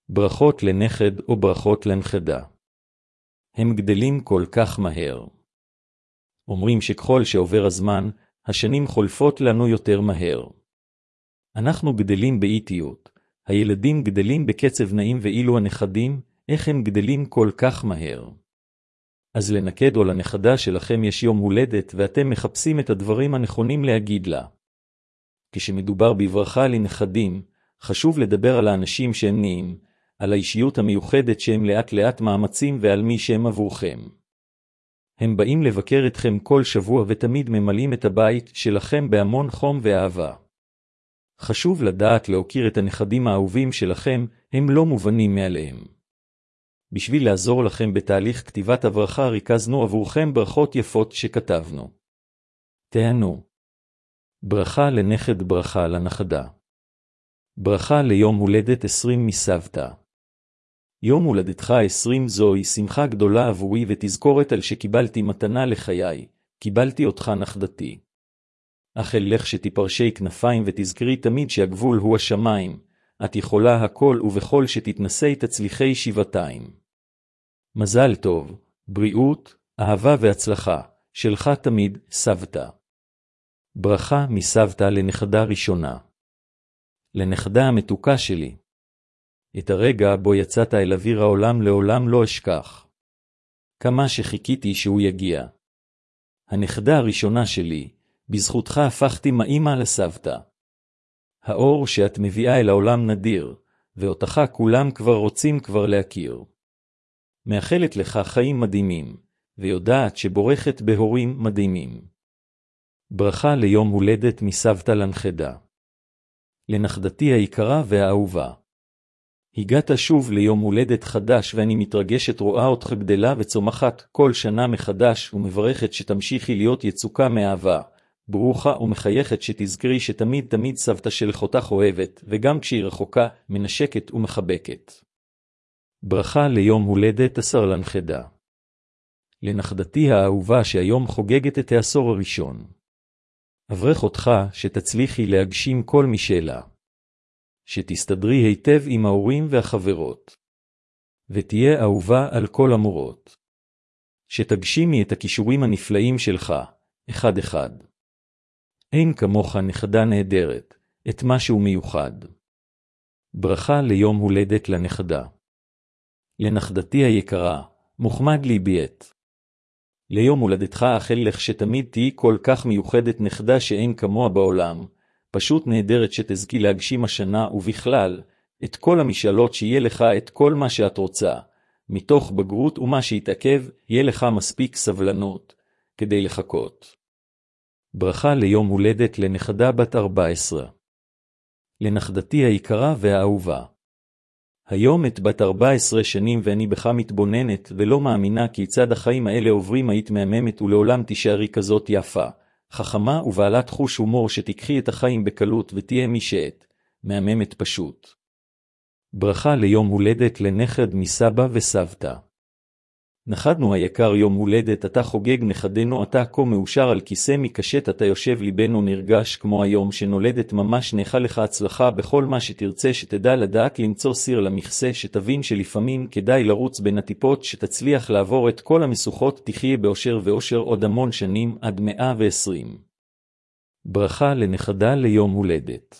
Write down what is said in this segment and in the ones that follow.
ברכות לנכד או ברכות לנכדה. הם גדלים כל כך מהר. אומרים שככל שעובר הזמן, השנים חולפות לנו יותר מהר. אנחנו גדלים באיטיות, הילדים גדלים בקצב נעים ואילו הנכדים, איך הם גדלים כל כך מהר. אז לנכד או לנכדה שלכם יש יום הולדת ואתם מחפשים את הדברים הנכונים להגיד לה. כשמדובר בברכה לנכדים, חשוב לדבר על האנשים שהם נהיים, על האישיות המיוחדת שהם לאט לאט מאמצים ועל מי שהם עבורכם. הם באים לבקר אתכם כל שבוע ותמיד ממלאים את הבית שלכם בהמון חום ואהבה. חשוב לדעת להוקיר את הנכדים האהובים שלכם, הם לא מובנים מאליהם. בשביל לעזור לכם בתהליך כתיבת הברכה ריכזנו עבורכם ברכות יפות שכתבנו. תענו. ברכה לנכד, ברכה לנכדה. ברכה ליום הולדת 20 מסבתא. יום הולדתך 20 זוהי שמחה גדולה עבורי ותזכורת על שקיבלתי מתנה לחיי, קיבלתי אותך נכדתי. אך אלך שתפרשי כנפיים ותזכרי תמיד שהגבול הוא השמיים, את יכולה הכל ובכל שתתנסי תצליחי שבעתיים. מזל טוב, בריאות, אהבה והצלחה, שלך תמיד, סבתא. ברכה מסבתא לנכדה ראשונה. לנכדה המתוקה שלי. את הרגע בו יצאת אל אוויר העולם לעולם לא אשכח. כמה שחיכיתי שהוא יגיע. הנכדה הראשונה שלי, בזכותך הפכתי מאמא לסבתא. האור שאת מביאה אל העולם נדיר, ואותך כולם כבר רוצים כבר להכיר. מאחלת לך חיים מדהימים, ויודעת שבורכת בהורים מדהימים. ברכה ליום הולדת מסבתא לנכדה. לנכדתי היקרה והאהובה. הגעת שוב ליום הולדת חדש ואני מתרגשת רואה אותך גדלה וצומחת כל שנה מחדש ומברכת שתמשיכי להיות יצוקה מאהבה, ברוכה ומחייכת שתזכרי שתמיד תמיד סבתא שלך אותך אוהבת וגם כשהיא רחוקה מנשקת ומחבקת. ברכה ליום הולדת 10 לנכדה. לנכדתי האהובה שהיום חוגגת את העשור הראשון. אברך אותך שתצליחי להגשים כל משאלה. שתסתדרי היטב עם ההורים והחברות. ותהיה אהובה על כל המורות. שתגשימי את הכישורים הנפלאים שלך, אחד אחד. אין כמוך נכדה נהדרת, את משהו מיוחד. ברכה ליום הולדת לנכדה. לנכדתי היקרה, מוחמד לי ביית. ליום הולדתך אאחל לך שתמיד תהי כל כך מיוחדת נכדה שאין כמוה בעולם, פשוט נהדרת שתזכי להגשים השנה ובכלל, את כל המשאלות שיהיה לך את כל מה שאת רוצה, מתוך בגרות ומה שיתעכב, יהיה לך מספיק סבלנות, כדי לחכות. ברכה ליום הולדת לנכדה בת 14. לנכדתי היקרה והאהובה. היום את בת 14 שנים ואני בך מתבוננת ולא מאמינה כיצד החיים האלה עוברים היית מהממת ולעולם תישארי כזאת יפה, חכמה ובעלת חוש הומור שתיקחי את החיים בקלות ותהיה מי שאת, מהממת פשוט. ברכה ליום הולדת לנכד מסבא וסבתא. נכדנו היקר יום הולדת אתה חוגג נכדנו אתה כה מאושר על כיסא מקשט אתה יושב ליבנו נרגש כמו היום שנולדת ממש נאחל לך הצלחה בכל מה שתרצה שתדע לדעת למצוא סיר למכסה שתבין שלפעמים כדאי לרוץ בין הטיפות שתצליח לעבור את כל המשוכות תחיה באושר ואושר עוד המון שנים עד 120. ברכה לנכדה ליום הולדת.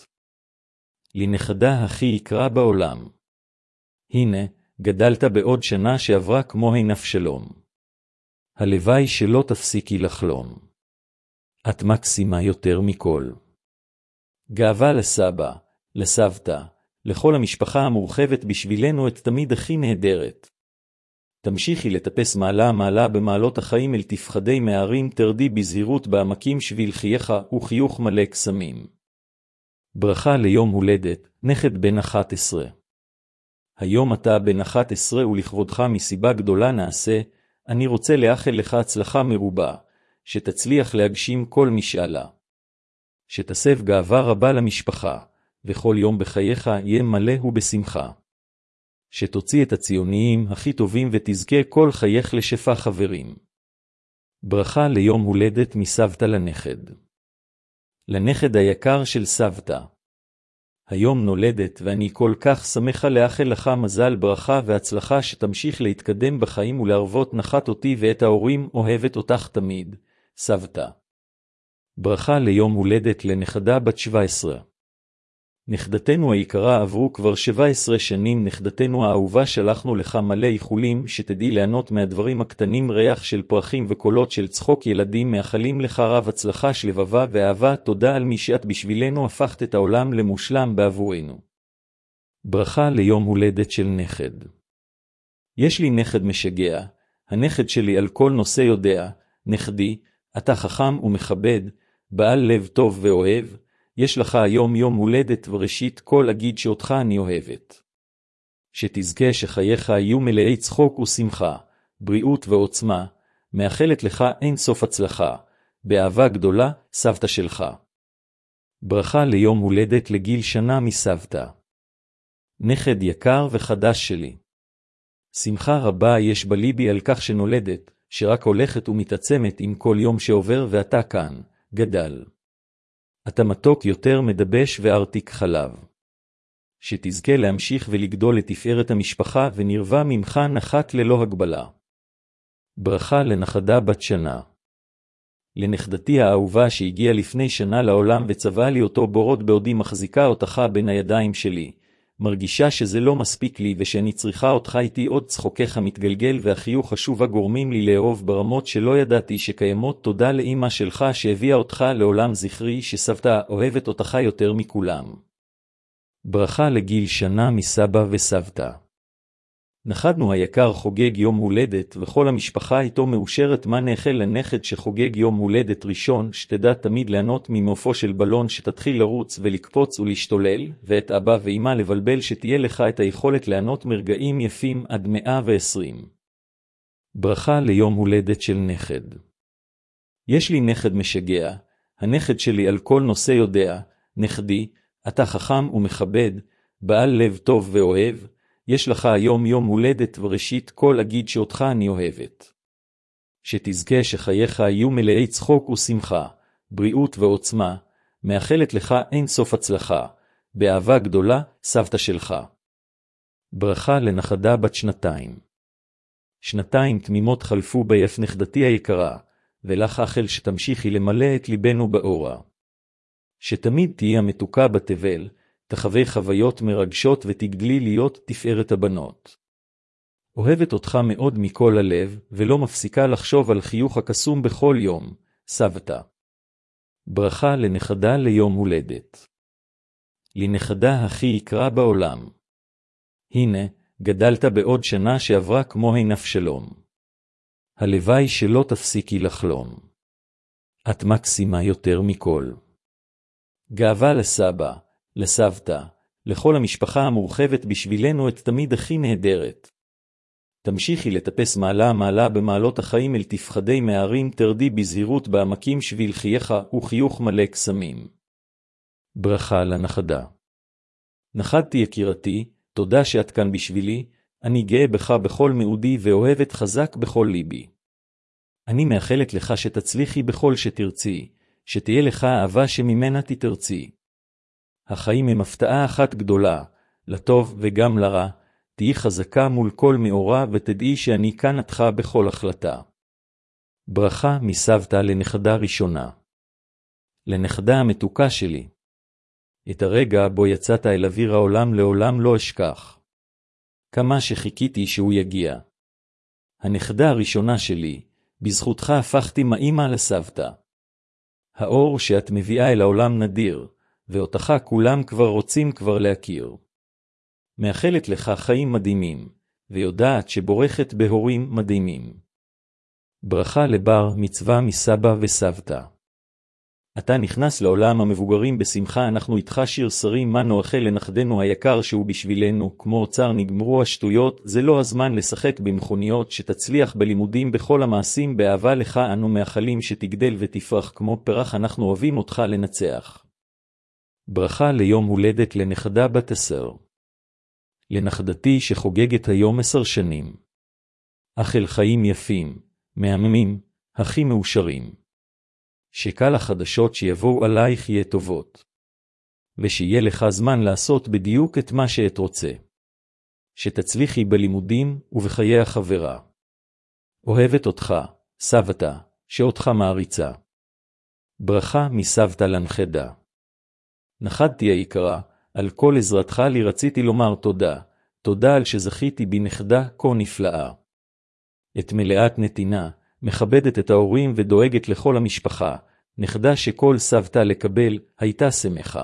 לנכדה הכי יקרה בעולם. הנה, גדלת בעוד שנה שעברה כמו עינף שלום. הלוואי שלא תפסיקי לחלום. את מקסימה יותר מכל. גאווה לסבא, לסבתא, לכל המשפחה המורחבת בשבילנו את תמיד הכי נהדרת. תמשיכי לטפס מעלה במעלות החיים אל תפחדי מהרים תרדי בזהירות בעמקים שביל חייך וחיוך מלא קסמים. ברכה ליום הולדת, נכד בן 11. היום אתה בן 11 ולכבודך מסיבה גדולה נעשה, אני רוצה לאחל לך הצלחה מרובה, שתצליח להגשים כל משאלה. שתסב גאווה רבה למשפחה, וכל יום בחייך יהיה מלא ובשמחה. שתוציא את הציוניים הכי טובים ותזכה כל חייך לשפע חברים. ברכה ליום הולדת מסבתא לנכד. לנכד היקר של סבתא. היום נולדת ואני כל כך שמחה לאחל לך מזל ברכה והצלחה שתמשיך להתקדם בחיים ולהרוות נחת אותי ואת ההורים אוהבת אותך תמיד, סבתא. ברכה ליום הולדת לנכדה בת 17. נכדתנו היקרה עברו כבר 17 שנים נכדתנו האהובה שלחנו לך מלא איחולים שתדעי ליהנות מהדברים הקטנים ריח של פרחים וקולות של צחוק ילדים מאחלים לך רב הצלחה שלבבה ואהבה תודה על מי שאת בשבילנו הפכת את העולם למושלם בעבורנו. ברכה ליום הולדת של נכד. יש לי נכד משגע, הנכד שלי על כל נושא יודע, נכדי, אתה חכם ומכבד, בעל לב טוב ואוהב, יש לך היום יום הולדת וראשית כל אגיד שאותך אני אוהבת. שתזכה שחייך יהיו מלאי צחוק ושמחה, בריאות ועוצמה, מאחלת לך אין סוף הצלחה, באהבה גדולה, סבתא שלך. ברכה ליום הולדת לגיל שנה מסבתא. נכד יקר וחדש שלי. שמחה רבה יש בליבי על כך שנולדת, שרק הולכת ומתעצמת עם כל יום שעובר ואתה כאן, גדל. אתה מתוק יותר מדבש וארתיק חלב. שתזכה להמשיך ולגדול לתפארת המשפחה ונרווה ממך נחת ללא הגבלה. ברכה לנכדה בת שנה. לנכדתי האהובה שהגיעה לפני שנה לעולם וצבעה לי אותו בורות בעודי מחזיקה אותך בין הידיים שלי, מרגישה שזה לא מספיק לי ושאני צריכה אותך איתי עוד צחוקך מתגלגל והחיוך חשובה גורמים לי לאהוב ברמות שלא ידעתי שקיימות תודה לאמא שלך שהביאה אותך לעולם זכרי שסבתא אוהבת אותך יותר מכולם. ברכה לגיל שנה מסבא וסבתא. נכדנו היקר חוגג יום הולדת וכל המשפחה איתו מאושרת מה נאחל לנכד שחוגג יום הולדת ראשון שתדע תמיד ליהנות ממעופו של בלון שתתחיל לרוץ ולקפוץ ולהשתולל ואת אבא ואמא לבלבל שתהיה לך את היכולת ליהנות מרגעים יפים עד 120. ברכה ליום הולדת של נכד. יש לי נכד משגע, הנכד שלי על כל נושא יודע, נכדי, אתה חכם ומכבד, בעל לב טוב ואוהב, יש לך היום יום הולדת וראשית כל אגיד שאותך אני אוהבת. שתזכה שחייך יהיו מלאי צחוק ושמחה, בריאות ועוצמה, מאחלת לך אין סוף הצלחה, באהבה גדולה, סבתא שלך. ברכה לנכדה בת 2. 2 תמימות חלפו ביף נכדתי היקרה, ולך אכל שתמשיכי למלא את ליבנו באורה. שתמיד תהיה מתוקה בתבל, תחווה חוויות מרגשות ותגדלי להיות תפארת הבנות. אוהבת אותך מאוד מכל הלב, ולא מפסיקה לחשוב על חיוך הקסום בכל יום, סבתא. ברכה לנכדה ליום הולדת. לנכדה הכי יקרה בעולם. הנה, גדלת בעוד שנה שעברה כמו עינף שלום. הלוואי שלא תפסיקי לחלום. את מקסימה יותר מכל. גאווה לסבא, לסבתא, לכל המשפחה המורחבת בשבילנו את תמיד הכי נהדרת. תמשיכי לטפס מעלה במעלות החיים אל תפחדי מהרים תרדי בזהירות בעמקים שביל חייך וחיוך מלא קסמים. ברכה לנכדה. נכדתי יקירתי, תודה שאת כאן בשבילי, אני גאה בך בכל מאודי ואוהבת חזק בכל ליבי. אני מאחלת לך שתצליחי בכל שתרצי, שתהיה לך אהבה שממנה תתרצי. החיים הם הפתעה אחת גדולה, לטוב וגם לרע, תהי חזקה מול כל מאורע ותדעי שאני כאן איתך בכל החלטה. ברכה מסבתא לנכדה ראשונה. לנכדה המתוקה שלי. את הרגע בו יצאת אל אוויר העולם לעולם לא אשכח. כמה שחיכיתי שהוא יגיע. הנכדה הראשונה שלי, בזכותך הפכתי מאמא לסבתא. האור שאת מביאה אל העולם נדיר, ואותך כולם כבר רוצים כבר להכיר. מאחלת לך חיים מדהימים, ויודעת שבורכת בהורים מדהימים. ברכה לבר מצווה מסבא וסבתא. אתה נכנס לעולם המבוגרים בשמחה אנחנו איתך שיר שרים מה נאחל לנכדנו היקר שהוא בשבילנו כמו אוצר נגמרו השטויות זה לא הזמן לשחק במכוניות שתצליח בלימודים בכל המעשים באהבה לך אנו מאחלים שתגדל ותפרח כמו פרח אנחנו אוהבים אותך לנצח. ברכה ליום הולדת לנכדה בת 10. לנכדתי שחוגגת היום 10 שנים. אכל חיים יפים, מהממים, הכי מאושרים. שקל החדשות שיבואו עלייך יהיה טובות. ושיהיה לך זמן לעשות בדיוק את מה שאת רוצה. שתצליחי בלימודים ובחיי החברה. אוהבת אותך, סבתא, שאותך מעריצה. ברכה מסבתא לנכדה. נכדתי היקרה, על כל עזרתך לי רציתי לומר תודה, תודה על שזכיתי בנכדה כה נפלאה. את מלאת נתינה, מכבדת את ההורים ודואגת לכל המשפחה, נכדה שכל סבתא לקבל, הייתה שמחה.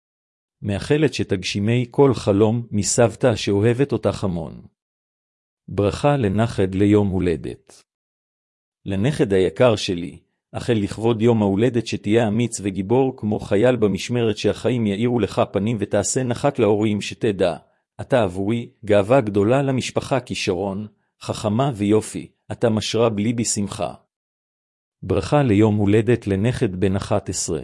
מאחלת שתגשימי כל חלום מסבתא שאוהבת אותך המון. ברכה לנכד ליום הולדת. לנכד היקר שלי, אכל לכבוד יום ההולדת שתהיה אמיץ וגיבור כמו חייל במשמרת שהחיים יאירו לך פנים ותעשה נחת להורים שתדע, אתה עבורי גאווה גדולה למשפחה כישרון, חכמה ויופי, אתה משרה בלי בשמחה. ברכה ליום הולדת לנכד בן 11.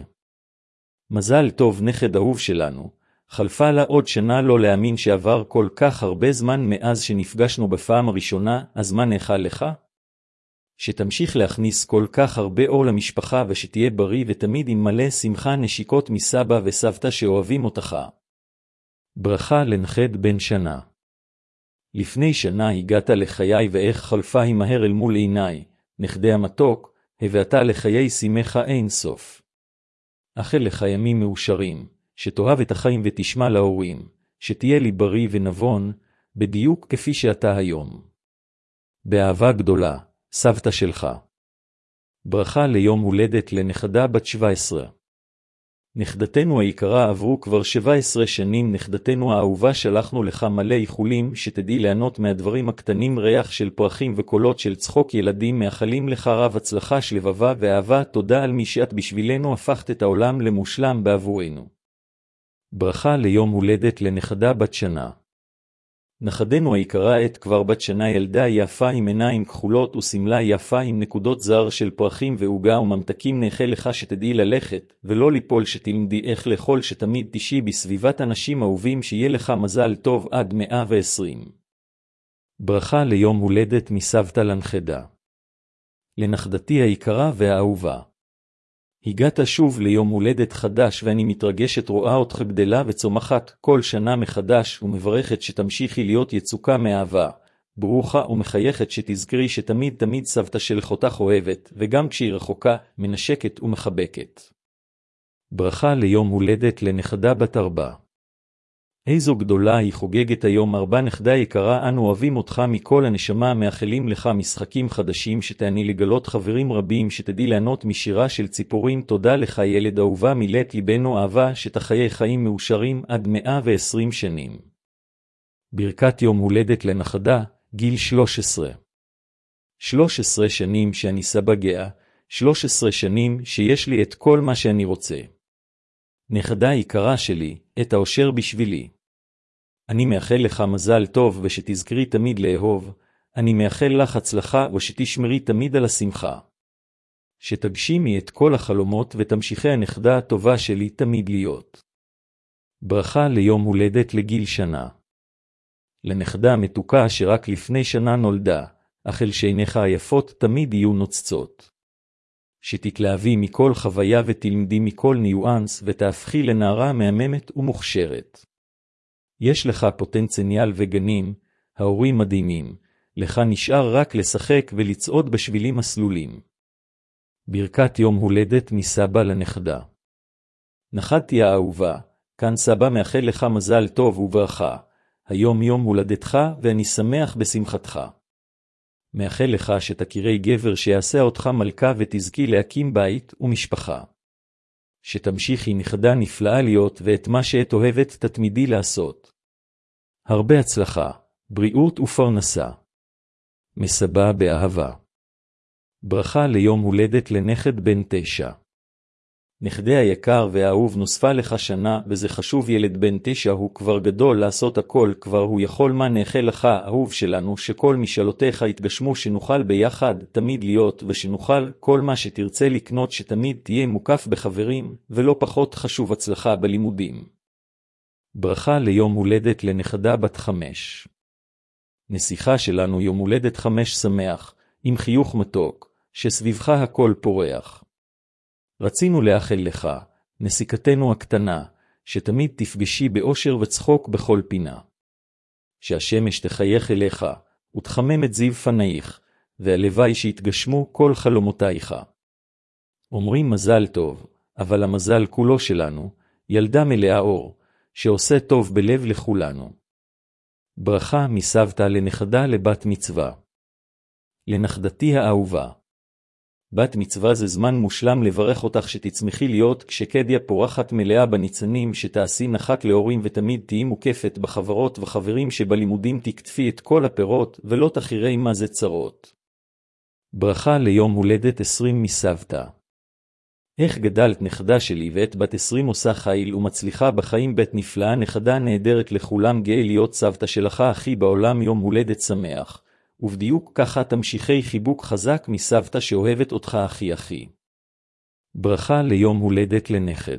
מזל טוב נכד אהוב שלנו, חלפה לה עוד שנה לא להאמין שעבר כל כך הרבה זמן מאז שנפגשנו בפעם הראשונה, אז מה נאכל לך? שתמשיך להכניס כל כך הרבה אור למשפחה ושתהיה בריא ותמיד עם מלא שמחה נשיקות מסבא וסבתא שאוהבים אותך. ברכה לנכד בן שנה. לפני שנה הגעת לחיי ואיך חלפה היא מהר אל מול עיניי, נכדי המתוק, הבאת לחיי שמחה אין סוף. אכל לך ימים מאושרים, שתאהב את החיים ותשמע להורים, שתהיה לי בריא ונבון, בדיוק כפי שאתה היום. באהבה גדולה, סבתא שלך. ברכה ליום הולדת לנכדה בת 17. נכדתנו היקרה עברו כבר 17 שנים, נכדתנו האהובה שלחנו לך מלא איחולים, שתדעי ליהנות מהדברים הקטנים, ריח של פרחים וקולות של צחוק ילדים, מאחלים לך רב הצלחה שלבבה ואהבה, תודה על מי שאת בשבילנו הפכת את העולם למושלם בעבורנו. ברכה ליום הולדת לנכדה בת שנה. נכדנו היקרה עת כבר בת שנה, ילדה יפה עם עיניים כחולות וסמלה יפה עם נקודות זר של פרחים ועוגה וממתקים, נאחל לך שתדעי ללכת ולא ליפול, שתלמדי איך לאכול, שתמיד תשי בסביבת אנשים אהובים, שיהיה לך מזל טוב עד 120. ברכה ליום הולדת מסבתא לנכדה. לנכדתי היקרה והאהובה. הגעת שוב ליום הולדת חדש ואני מתרגשת רואה אותך גדלה וצומחת כל שנה מחדש, ומברכת שתמשיכי להיות יצוקה מאהבה, ברוכה ומחייכת, שתזכרי שתמיד תמיד סבתא שלך אותך אוהבת, וגם כשהיא רחוקה, מנשקת ומחבקת. ברכה ליום הולדת לנכדה בת 4. איזו גדולה היא חוגגת היום 4. נכדה יקרה, אנו אוהבים אותך מכל הנשמה, מאחלים לך משחקים חדשים, שתעני לגלות חברים רבים, שתדעי ליהנות משירה של ציפורים, תודה לך ילד אהובה, מילאת ליבנו אהבה, שתחיי חיים מאושרים עד 120 שנים. ברכת יום הולדת לנכדה, גיל 13. 13 שנים שאני סבא גאה, 13 שנים שיש לי את כל מה שאני רוצה. נכדה יקרה שלי, את האושר בשבילי. אני מאחל לך מזל טוב ושתזכרי תמיד לאהוב, אני מאחל לך הצלחה ושתשמרי תמיד על השמחה. שתגשימי את כל החלומות ותמשיכי הנכדה הטובה שלי תמיד להיות. ברכה ליום הולדת לגיל שנה. לנכדה המתוקה שרק לפני שנה נולדה, אכל שעיניך היפות תמיד יהיו נוצצות. שתתלהבי מכל חוויה ותלמדי מכל ניואנס ותהפכי לנערה מהממת ומוכשרת. יש לך פוטנציאל וגנים, ההורים מדהימים, לך נשאר רק לשחק ולצעוד בשבילים מסלולים. ברכת יום הולדת מסבא לנכדה. נכדתי האהובה, כאן סבא מאחל לך מזל טוב וברכה, היום יום הולדתך ואני שמח בשמחתך. מאחל לך שתכירי גבר שיעשה אותך מלכה ותזכי להקים בית ומשפחה. שתמשיכי נכדה נפלאה להיות ואת מה שאת אוהבת תתמידי לעשות. הרבה הצלחה, בריאות ופרנסה. מסבא באהבה. ברכה ליום הולדת לנכד בן 9. נכדי היקר והאהוב, נוספה לך שנה וזה חשוב, ילד בן 9 הוא כבר גדול לעשות הכל, כבר הוא יכול, מה נאחל לך אהוב שלנו, שכל משאלותיך יתגשמו, שנוכל ביחד תמיד להיות ושנוכל כל מה שתרצה לקנות, שתמיד תהיה מוקף בחברים ולא פחות חשוב הצלחה בלימודים. ברכה ליום הולדת לנכדה בת 5. נסיכה שלנו יום הולדת 5 שמח, עם חיוך מתוק, שסביבך הכל פורח. רצינו לאחל לך, נסיקתנו הקטנה, שתמיד תפגשי באושר וצחוק בכל פינה. שהשמש תחייך אליך, ותחמם את זיו פנייך, והלוואי שיתגשמו כל חלומותייך. אומרים מזל טוב, אבל המזל כולו שלנו, ילדה מלאה אור, שעושה טוב בלב לכולנו. ברכה מסבתא לנכדה לבת מצווה. לנכדתי האהובה. בת מצווה זה זמן מושלם לברך אותך שתצמחי להיות כשקדיה פורחת מלאה בניצנים, שתעשי נחת להורים ותמיד תהי מוקפת בחברות וחברים שבלימודים תקטפי את כל הפירות ולא תחירי מה זה צרות. ברכה ליום הולדת 20 מסבתא. איך גדלת נכדה שלי ואת בת 20 עושה חיל ומצליחה בחיים בית נפלאה נכדה נהדרת לכולם גאה להיות סבתא שלך אחי בעולם יום הולדת שמח. ובדיוק ככה תמשיכי חיבוק חזק מסבתא שאוהבת אותך אחי אחי. ברכה ליום הולדת לנכד.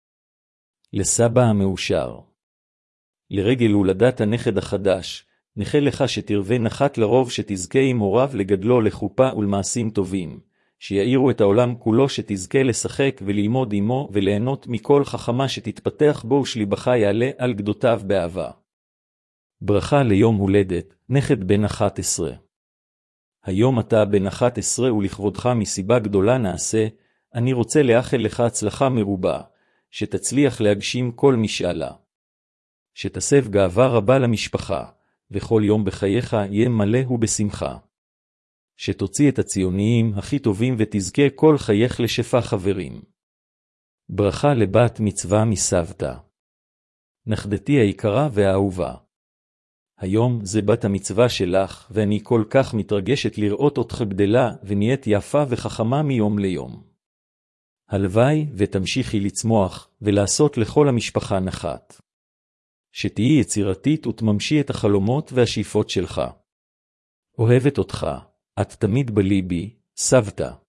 לסבא המאושר. לרגל הולדת הנכד החדש, נכה לך שתרווה נחת לרוב שתזכה עם הוריו לגדלו לחופה ולמעשים טובים, שיעירו את העולם כולו שתזכה לשחק וללמוד עמו וליהנות מכל חכמה שתתפתח בו ושליבך יעלה על גדותיו באהבה. ברכה ליום הולדת, נכד בן 11. היום אתה בן 11 ולכבודך מסיבה גדולה נעשה, אני רוצה לאחל לך הצלחה מרובה, שתצליח להגשים כל משאלה. שתסב גאווה רבה למשפחה, וכל יום בחייך יהיה מלא ובשמחה. שתוציא את הציוניים הכי טובים ותזכה כל חייך לשפע חברים. ברכה לבת מצווה מסבתא. נכדתי היקרה והאהובה. היום זה בת המצווה שלך, ואני כל כך מתרגשת לראות אותך גדלה, ונהיית יפה וחכמה מיום ליום. הלוואי ותמשיכי לצמוח, ולעשות לכל המשפחה נחת. שתהי יצירתית ותממשי את החלומות והשאיפות שלך. אוהבת אותך, את תמיד בליבי, סבתא.